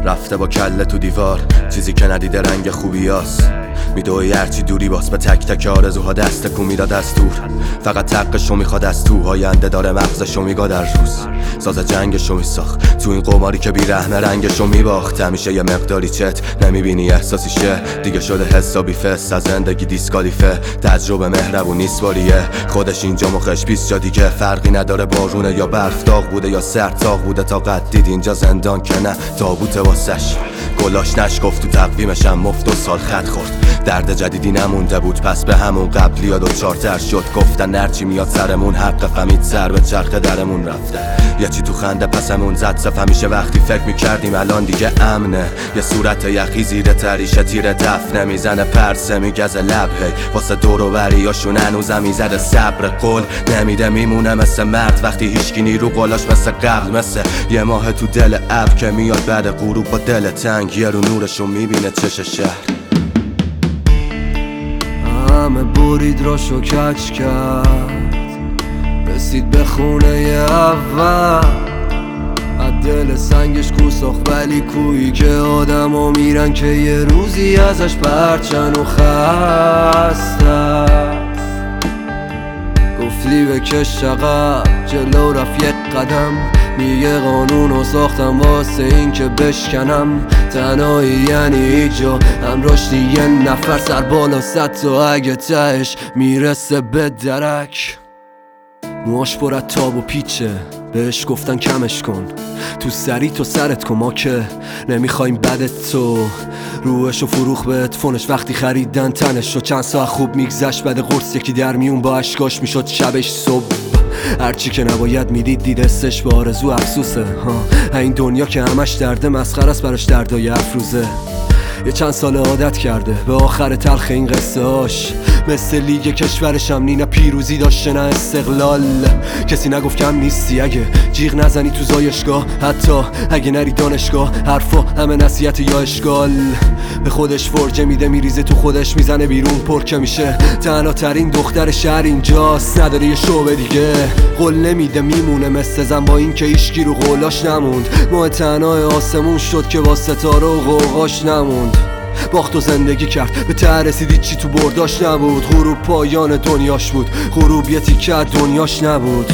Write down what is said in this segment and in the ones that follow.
رفته با کله تو دیوار، چیزی که ندیده رنگ خوبیاست. میدوی هرچی دوری باز به تک تک آرزوها دست کو میداد از دور. فقط حقشو میخواد از تو، آینده داره مغزشو میگا در روز. ساز جنگشو میساخت تو این قماری که بیرحمه رنگشو میباخت. همیشه یه مقداری چت نمیبینی احساسیشه، دیگه شده حسابی فست از زندگی دیسکالیفه. تجربه مهربون نیست باریه، خودش اینجا مخش 20 جا دیگه. فرقی نداره بارونه یا برف، داغ بوده یا سرد تاغ بوده. تا قد دید اینجا زندان که نه تابوت واسش. گلاش نشکفت تو تقویمشم مفت و سال خط خورد. درد جدیدی نمونده بود پس به همون قبلی یا دوچارتر شد. گفتن هرچی میاد سرمون حق فهمید سر به چرخ درمون رفته. یه چی تو خنده پسمون زد صف. همیشه وقتی فکر میکردیم الان دیگه امنه، یه صورت یخی زیر تریشه تیر دفنه میزنه پرسه میگزه لب. هی واسه دور و بریاشون هنوزم میزده صبر. قول نمیده میمونه مثل مرد وقتی هیچکی نیرو قولاش مثل قبل. مثل یه ماه تو دل ابر که میاد بعد غروب با دل تنگ. یه رو نورشو میبینه چش شهر. همه برید راشو کچ کرد، رسید به خونه اول. از دل سنگش کو ساخت ولی کویی که آدمو میرن که یه روزی ازش پرچن و خسته. گفتی بکش عقب جلو رفت یک قدم، میگه قانونو ساختم واسه این که بشکنم. تنهایی یعنی ایجا هم رشدی یه نفر سر بالا صد تا اگه تهش میرسه به درک. موهاش پر از تاب و پیچه، بهش گفتن کمش کن تو سری تو سرت کن. ما که نمیخوایم بدت تو، روحشو فروخ به اتفونش وقتی خریدن تنش. و چند ساعت خوب میگذشت بعد قرص یکی در میون با اشکاش میشد شبش صبح. هرچی که نباید میدید دید استش به آرزو افسوسه. این دنیا که همش درده مسخره است براش دردای افروزه. یه چند سال عادت کرده به آخر تلخ این قصه هاش. مثل لیگ کشورش هم نه پیروزی داشته نه استقلال. کسی نگفت کم نیستی اگه جیغ نزنی تو زایشگاه، حتی اگه نری دانشگاه. حرفا همه نصیحت یا اشکال. به خودش فرجه میده میریزه تو خودش میزنه بیرون پر که میشه. تنها ترین دختر شهر اینجاست، نداره یه شعبه دیگه. قول نمیده میمونه مثل زن با این که ایشکی رو قولاش نموند. ماه تنهای آسمون شد که با ستاره و غوغاش نموند. باخت و زندگی کرد به ته رسیدی چی تو برداش نبود. غروب پایان دنیاش بود، غروب یه تیکه دنیاش نبود.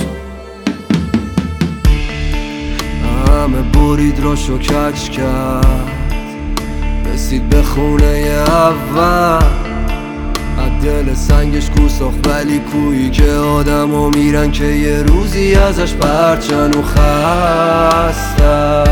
همه برید راشو کچ کرد، رسید به خونه اول. از دل سنگش کو ساخت ولی کویی که آدمو میرن که یه روزی ازش پرچن و خسته.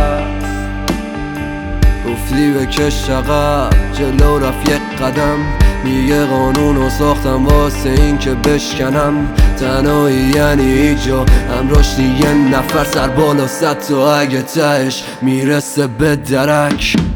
گفتی بکش عقب جلو رفت یک قدم، میگه قانونو ساختم واسه این که بشکنم. تنهایی یعنی ایجا هم رشدی یه نفر سر بالا صد تا اگه تهش میرسه به درک.